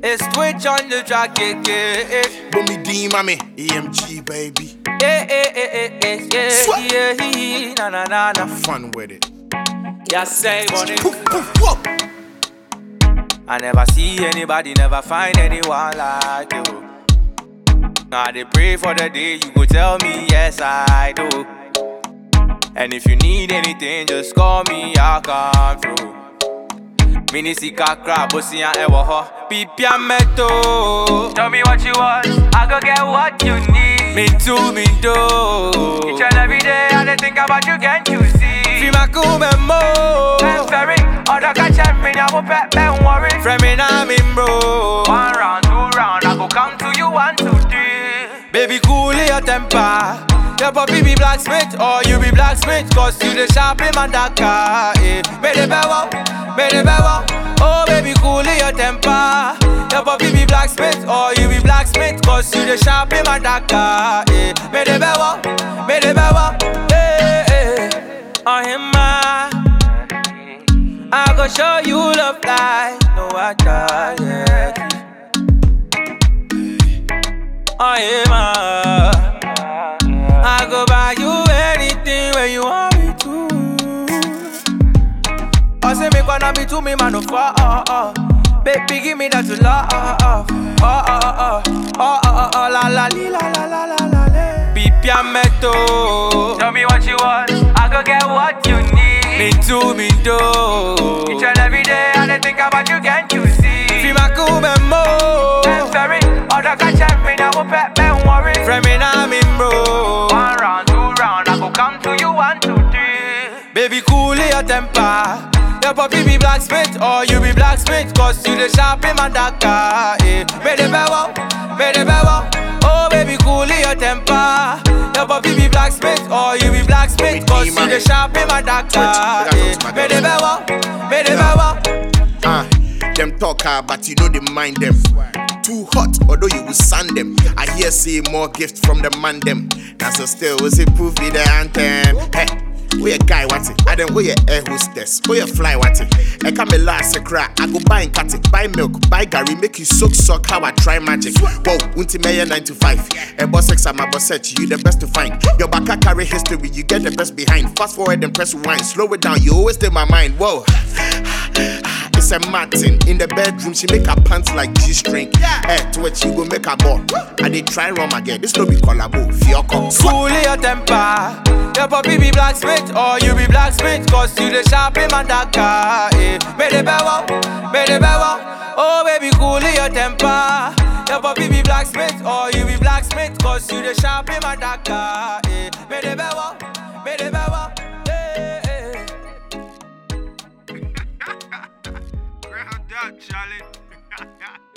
It's Twitch on the track, yeah. Bummy D, mommy, EMG, baby. Yeah, na. Have fun with it. Yeah, say money. Poof, poof, whoa. I never see anybody, never find anyone like you. Now they pray for the day you go tell me yes I do. And if you need anything, just call me, I'll come through. Mini sika crab, bossy and ever ho. Pipia meto. Tell me what you want, I go get what you need. Me too, me do. Each and every day, I dey think about you, can't you see? Feel my cool memo. Ferry, other catch me, I will pet and worry. Friend me now, me bro. 1 round, 2 round, I go come to you 1, 2, 3. Baby, cool your temper. Your puppy be blacksmith or you be blacksmith, cause you the sharp in my car, eh. Made it better. Oh baby, cool your temper. Your puppy be blacksmith or you be blacksmith, cause you the sharp in my car, eh. Made it better. On him, I go show you love like no other, yeah. On him, I go buy you anything when you want me to. I say me wanna be to me man of baby give me that to love. La la la. Pipia meto. Tell me what you want, I go get what you need. Me too, me do. Each and every day I dey think about you, can't you see? Feel my cool memo. Ferry, other catch me now will pet and worry. Friend me now, me bro. 1 round, 2 round, I go come to you 1, 2, 3. Baby, cool your temper. Your puppy be blacksmith or you be blacksmith, cause you the sharp in my car, eh. Made it better. Oh baby, cool your temper. Your puppy be blacksmith or you be blacksmith, cause you the sharp in my car, eh. Made it better. Them talk but you know they mind them. Too hot, although you will sand them. I hear say more gift from the man them. Now so still, was it proof be the anthem? Hey. We a guy what it? I don't we a air hostess. We a fly what it? I come a last a crack. I go buy and cut it, buy milk, buy Gary, make you soak how I try magic. Whoa, Unti Mayor 9 to 5. A boss X I'm a boss set, you the best to find. Your back carry history, you get the best behind. Fast forward and press rewind, slow it down, you always stay my mind. Whoa. It's a Martin in the bedroom, she make her pants like G-string. To which you go make her ball. I did try rum again, this no be collabo. Fiocco. Cool your temper. Your puppy be blacksmith or you be blacksmith, cause you the sharp in my car, eh. Made it better. Oh baby, cool your temper. Your puppy be blacksmith or you be blacksmith, cause you the sharp in my car, eh. Made it better. Ground up, Charlie.